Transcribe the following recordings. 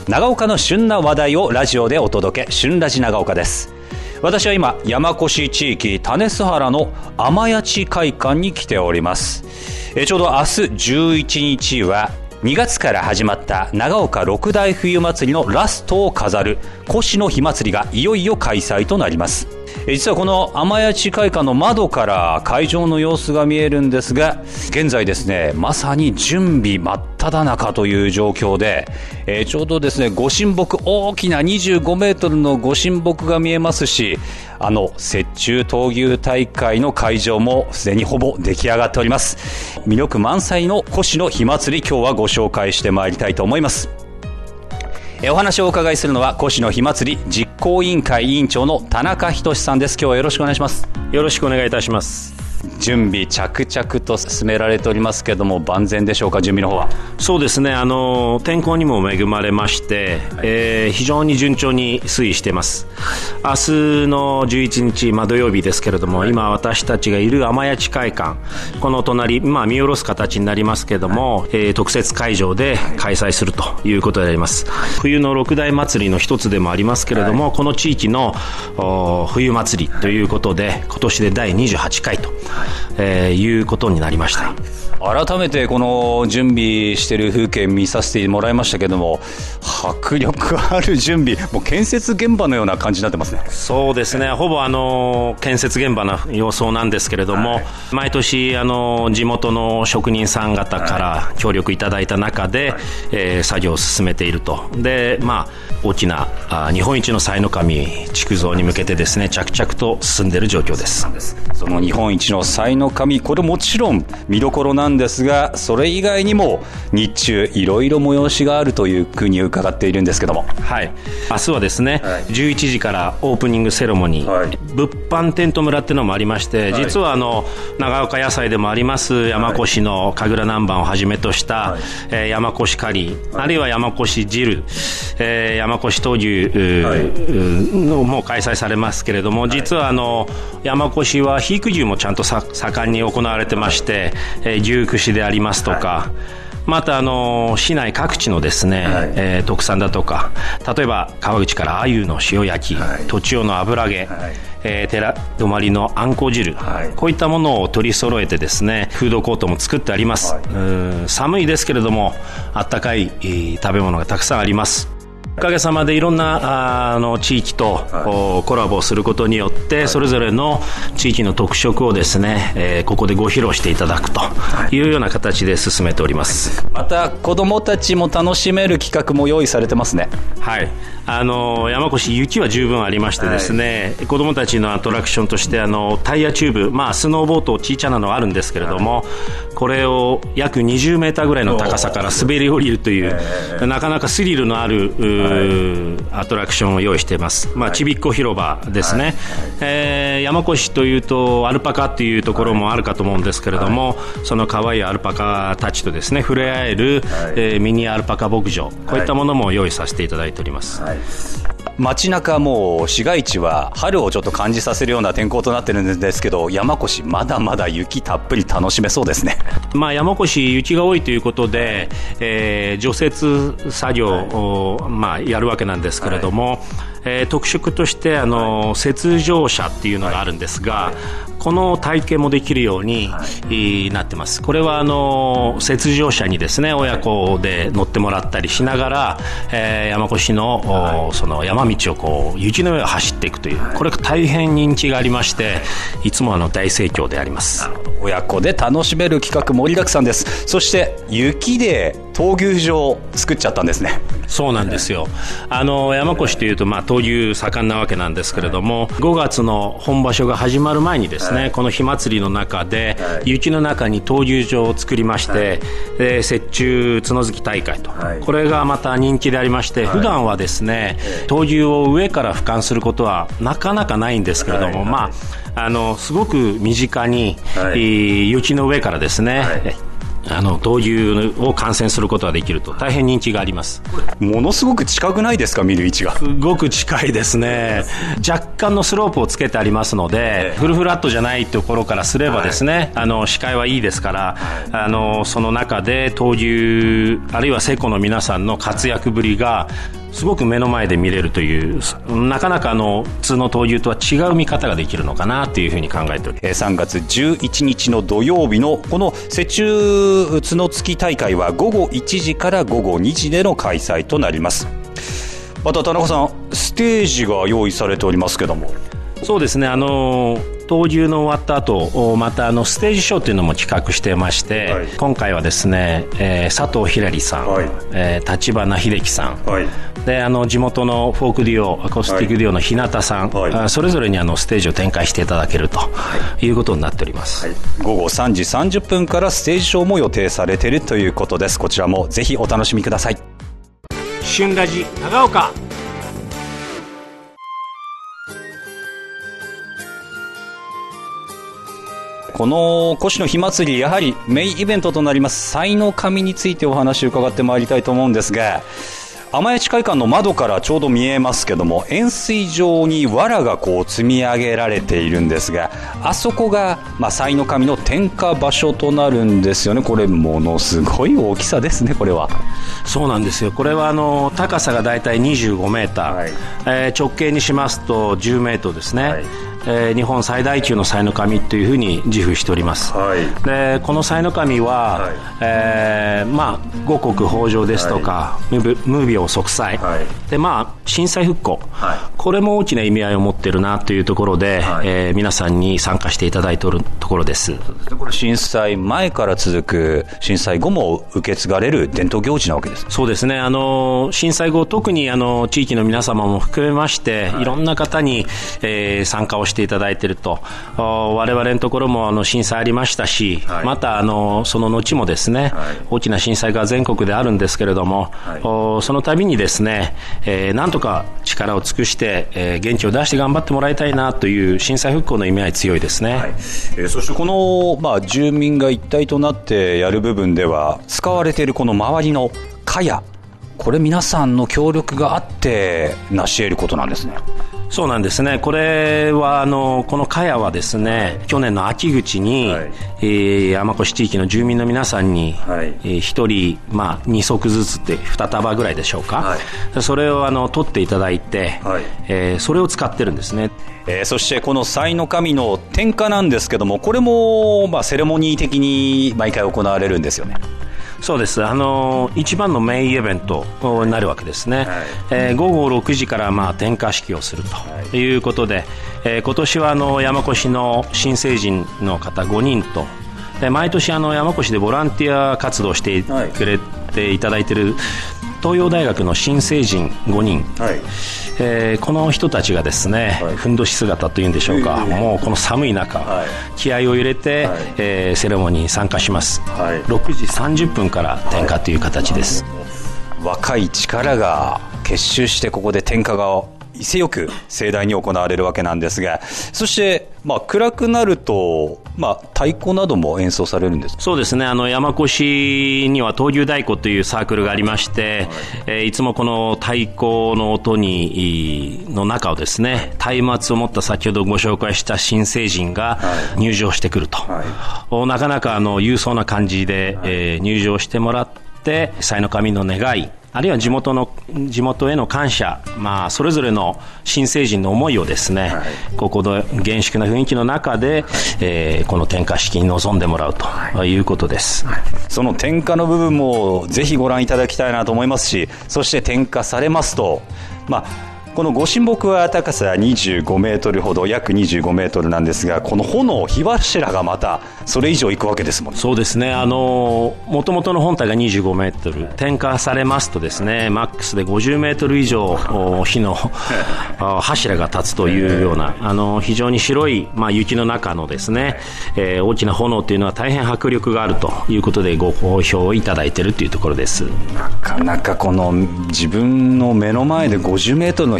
長岡の旬な話題をラジオでお届け、旬ラジ長岡です。私は今、山越地域種洲原の天谷地会館に来ております。ちょうど明日11日は2月から始まった長岡六大冬祭りのラストを飾る越の火祭りがいよいよ開催となります。実はこの天谷地会館の窓から会場の様子が見えるんですが、現在ですね、まさに準備真っ只中という状況で、ちょうどですね、ご神木、大きな25メートルのご神木が見えますし、雪中闘牛大会の会場もすでにほぼ出来上がっております。魅力満載の越の火祭り、今日はご紹介してまいりたいと思います。お話をお伺いするのは越の火祭り実行委員会委員長の田中仁さんです。今日はよろしくお願いします。 よろしくお願いいたします。 準備着々と進められておりますけれども、万全でしょうか、準備の方は。 そうですね、天候にも恵まれまして、非常に順調に推移しています。明日の11日、土曜日ですけれども、今私たちがいる天谷地会館、この隣、見下ろす形になりますけれども、特設会場で開催するということであります。冬の六大祭りの一つでもありますけれども、この地域の冬祭りということで、今年で第28回ということになりました。 改めてこの準備している風景見させてもらいましたけども、迫力ある準備、もう建設現場のような感じになってますね。 そうですね、ほぼ建設現場の様相なんですけれども、毎年地元の職人さん方から協力いただいた中で、作業を進めていると。で、大きな日本一の賽の神築造に向けてですね、着々と進んでいる状況です。 その日本一の賽の神、これもちろん見どころなんですが、それ以外にも日中いろいろ催しがあるというふうに伺っているんですけども、 明日はですね、11時からオープニングセレモニー、物販テント村っていうのもありまして、実は長岡野菜でもあります山越の神楽南蛮をはじめとした、山越カリー、あるいは山越汁、山越闘牛のも開催されますけれども、実は山越は肥育牛もちゃんと盛んに行われてまして、牛串でありますとか、また市内各地のですね、特産だとか、例えば川口から鮎の塩焼き、栃尾の油揚げ、寺泊のあんこ汁、こういったものを取り揃えてですね、フードコートも作ってあります。寒いですけれども、あったかい食べ物がたくさんあります。おかげさまでいろんな地域とコラボをすることによって、それぞれの地域の特色をですね、ここでご披露していただくというような形で進めております。 また子どもたちも楽しめる企画も用意されてますね。 山越雪は十分ありましてですね、子どもたちのアトラクションとしてタイヤチューブ、スノーボート小さなのはあるんですけれども、これを約20メーターぐらいの高さから滑り降りるという、なかなかスリルのあるアトラクションを用意しています。ちびっこ広場ですね。山越というとアルパカっていうところもあるかと思うんですけれども、その可愛いアルパカたちとですね触れ合える、ミニアルパカ牧場、こういったものも用意させていただいております。 街中も市街地は春をちょっと感じさせるような天候となってるんですけど、山越まだまだ雪たっぷり楽しめそうですね。 山越雪が多いということで、除雪作業をやるわけなんですけれども、特色として雪上車っていうのがあるんですが、この体験もできるようになってます。これは雪上車にですね、親子で乗ってもらったりしながら、山越のその山道を雪の上を走っていくという、これが大変人気がありまして、いつも大盛況であります。 親子で楽しめる企画盛りだくさんです。そして雪で闘牛場を作っちゃったんですね。 そうなんですよ。山越というと闘牛盛んなわけなんですけれども、5月の本場所が始まる前にですね、この火祭りの中で雪の中に闘牛場を作りまして、雪中角突き大会と、これがまた人気でありまして、普段はですね闘牛を上から俯瞰することはなかなかないんですけれども、すごく身近に、雪の上からですね、 闘牛を観戦することができると大変人気があります。 ものすごく近くないですか、見る位置が。 すごく近いですね。若干のスロープをつけてありますので、フルフラットじゃないところからすればですね、視界はいいですから、その中で闘牛あるいはセコの皆さんの活躍ぶりがすごく目の前で見れるという、なかなか普通の闘牛とは違う見方ができるのかなというふうに考えております。 3月11日の土曜日のこの雪中角突き大会は午後1時から午後2時での開催となります。また田中さん、ステージが用意されておりますけども。 そうですね、闘牛の終わった後またステージショーというのも企画してまして、今回はですね、佐藤ひらりさん、立花秀樹さん、で地元のフォークデュオアコースティックデュオの日向さん、それぞれにステージを展開していただけるということになっております。 午後3時30分からステージショーも予定されているということです。こちらもぜひお楽しみください。 春ラジ長岡。 この越の火祭り、やはりメインイベントとなります賽の神についてお話を伺ってまいりたいと思うんですが、甘谷地会館の窓からちょうど見えますけども、円錐状に藁が積み上げられているんですが、あそこが賽の神の点火場所となるんですよね。これものすごい大きさですね。これはそうなんですよ。これは高さがだいたい25メーター、直径にしますと10メートルですね。日本最大級の賽の神というふうに自負しております。でこの賽の神は、五穀豊穣ですとか、無病息災、で震災復興、これも大きな意味合いを持っているなというところで、皆さんに参加していただいているところです。 これ震災前から続く、震災後も受け継がれる伝統行事なわけです。 そうですね。震災後、特に地域の皆様も含めまして、いろんな方に、参加をしていただいていると。我々のところも震災ありましたし、またその後もですね、大きな震災が全国であるんですけれども、その度にですね、なんとか力を尽くして、元気を出して頑張ってもらいたいなという震災復興の意味合い強いですね。 そしてこの、住民が一体となってやる部分では、使われているこの周りの茅、これ皆さんの協力があって成し得ることなんですね。 そうなんですね。これはこの茅はですね、去年の秋口に、山越地域の住民の皆さんに、1人、2足ずつって2束ぐらいでしょうか、それを取っていただいて、それを使ってるんですね。 そしてこの賽の神の点火なんですけども、これも、セレモニー的に毎回行われるんですよね。 そうです。一番のメインイベントになるわけですね。午後6時から点火式をするということで、今年は山越の新成人の方5人と、毎年山越でボランティア活動をしてくれていただいている東洋大学の新成人5人、この人たちがですね、ふんどし姿というんでしょうか、もうこの寒い中、気合を入れて、セレモニーに参加します。6時30分から点火という形です。 若い力が結集してここで点火が威勢よく盛大に行われるわけなんですが、そして、暗くなると、太鼓なども演奏されるんです。 そうですね。山越には闘牛太鼓というサークルがありまして、いつもこの太鼓の音の中をですね、松明を持った先ほどご紹介した新成人が入場してくると、なかなか勇壮な感じで、入場してもらって、賽の神の願い、あるいは地元への感謝、それぞれの新成人の思いをですね、ここの厳粛な雰囲気の中で、この点火式に臨んでもらうということです。 その点火の部分もぜひご覧いただきたいなと思いますし、そして点火されますと、このご神木は高さ25メートルほど、約25メートルなんですが、この炎、火柱がまたそれ以上いくわけですもんね。 そうですね。もともとの本体が25メートル、点火されますとですね、マックスで50メートル以上火の柱が立つというような、非常に白い、雪の中のですね、大きな炎というのは大変迫力があるということでご好評をいただいているというところです。 なかなかこの自分の目の前で50メートルの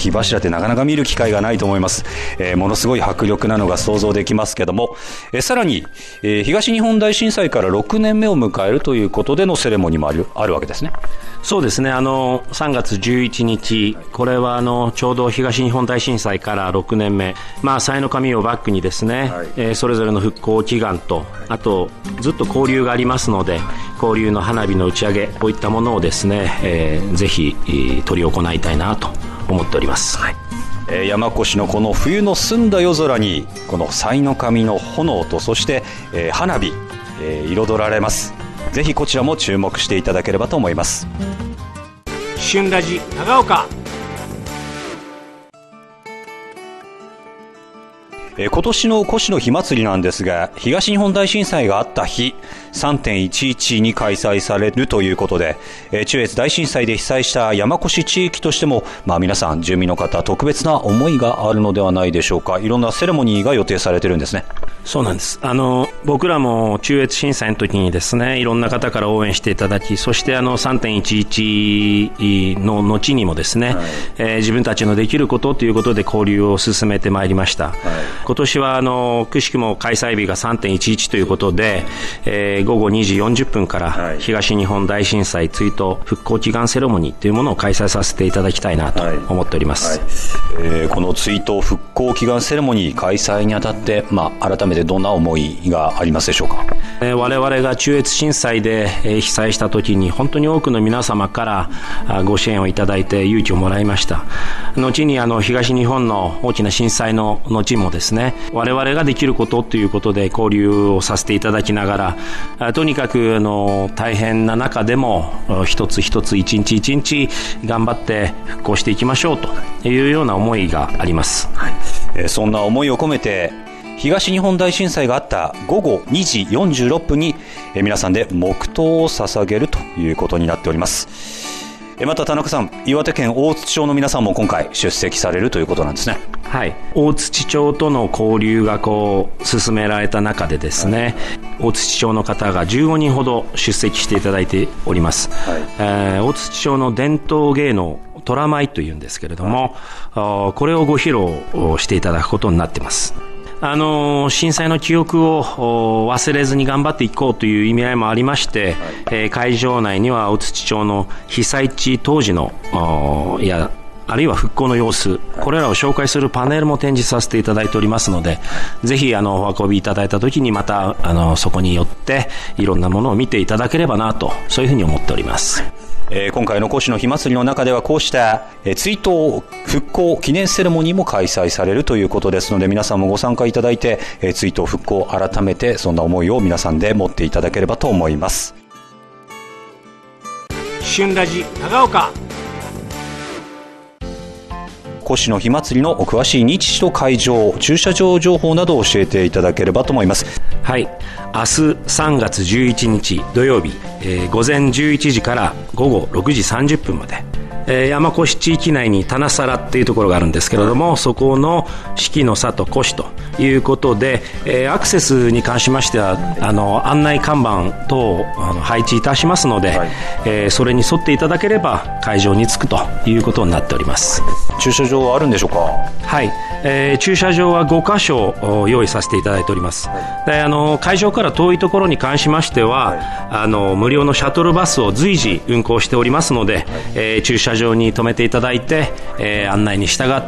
火柱ってなかなか見る機会がないと思います。ものすごい迫力なのが想像できますけども、さらに、東日本大震災から6年目を迎えるということでのセレモニーもあるわけですね。 そうですね。3月11日、これはちょうど東日本大震災から6年目、賽の神をバックにですね、はい、それぞれの復興祈願と、あとずっと交流がありますので、交流の花火の打ち上げ、こういったものをですね、ぜひ執り行いたいなと思っております。はい、 山古志のこの冬の澄んだ夜空に、この祭の神の炎と、そして、花火、彩られます。ぜひこちらも注目していただければと思います。 春ラジ長岡。 今年の越の火祭りなんですが、東日本大震災があった日 3.11 に開催されるということで、中越大震災で被災した山古志地域としても、皆さん住民の方特別な思いがあるのではないでしょうか。いろんなセレモニーが予定されてるんですね。 そうなんです。僕らも中越震災の時にですね、いろんな方から応援していただき、そして3.11 の後にもですね、はい、自分たちのできることということで交流を進めてまいりました。はい、今年はくしくも開催日が 3.11 ということで、午後2時40分から東日本大震災追悼復興祈願セレモニーというものを開催させていただきたいなと思っております。 はいはい、この追悼復興祈願セレモニー開催にあたって、改めてどんな思いがありますでしょうか。 我々が中越震災で被災した時に本当に多くの皆様からご支援をいただいて勇気をもらいました。後に東日本の大きな震災の後もですね、我々ができることということで交流をさせていただきながら、とにかく大変な中でも一つ一つ一日一日頑張って復興していきましょうというような思いがあります。はい、 そんな思いを込めて東日本大震災があった午後2時46分に皆さんで黙祷を捧げるということになっております。また田中さん、岩手県大槌町の皆さんも今回出席されるということなんですね。 はい、大槌町との交流が進められた中でですね、大槌町の方が15人ほど出席していただいております。はい、大槌町の伝統芸能虎舞というんですけれども、これをご披露していただくことになっています。震災の記憶を忘れずに頑張っていこうという意味合いもありまして、会場内には大槌町の被災地当時のあるいは復興の様子、これらを紹介するパネルも展示させていただいておりますので、ぜひお運びいただいた時にまたそこに寄っていろんなものを見ていただければなと、そういうふうに思っております。 今回の越の火祭りの中ではこうした追悼復興記念セレモニーも開催されるということですので、皆さんもご参加いただいて追悼復興改めてそんな思いを皆さんで持っていただければと思います。 春ラジ長岡。 越の火祭りのお詳しい日時と会場、駐車場情報などを教えていただければと思います。 はい、明日3月11日土曜日、午前11時から午後6時30分まで、山古志地域内に棚皿っていうところがあるんですけれども、そこの四季の里古志ということで、アクセスに関しましては案内看板等を配置いたしますので、はい、それに沿っていただければ会場に着くということになっております。 駐車場はあるんでしょうか。 はい、駐車場は5カ所用意させていただいております。で会場から遠いところに関しましては、無料のシャトルバスを随時運行しておりますので、駐車場に停めていただいて、案内に従って、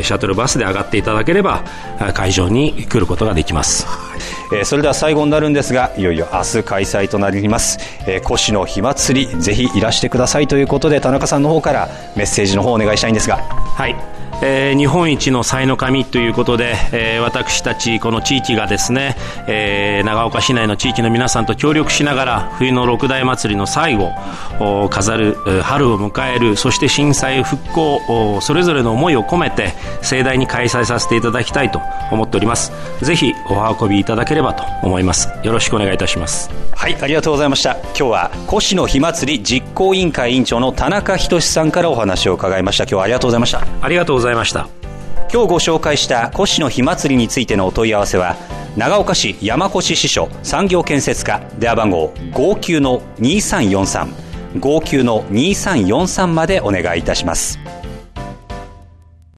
シャトルバスで上がっていただければ会場に来ることができます。 それでは最後になるんですが、いよいよ明日開催となります、越の火祭り、ぜひいらしてくださいということで、田中さんの方からメッセージの方をお願いしたいんですが。 はい、日本一の祭の神ということで、私たちこの地域がですね、長岡市内の地域の皆さんと協力しながら冬の六大祭りの最後を飾る、春を迎える、そして震災復興、それぞれの思いを込めて盛大に開催させていただきたいと思っております。ぜひお運びいただければと思います。よろしくお願いいたします。 はい、ありがとうございました。今日は越の火祭り実行委員会委員長の田中仁さんからお話を伺いました。今日はありがとうございました。 ありがとうございました。 今日ご紹介した越の火祭りについてのお問い合わせは、長岡市山越支所産業建設課電話番号 59-2343 59-2343 までお願いいたします。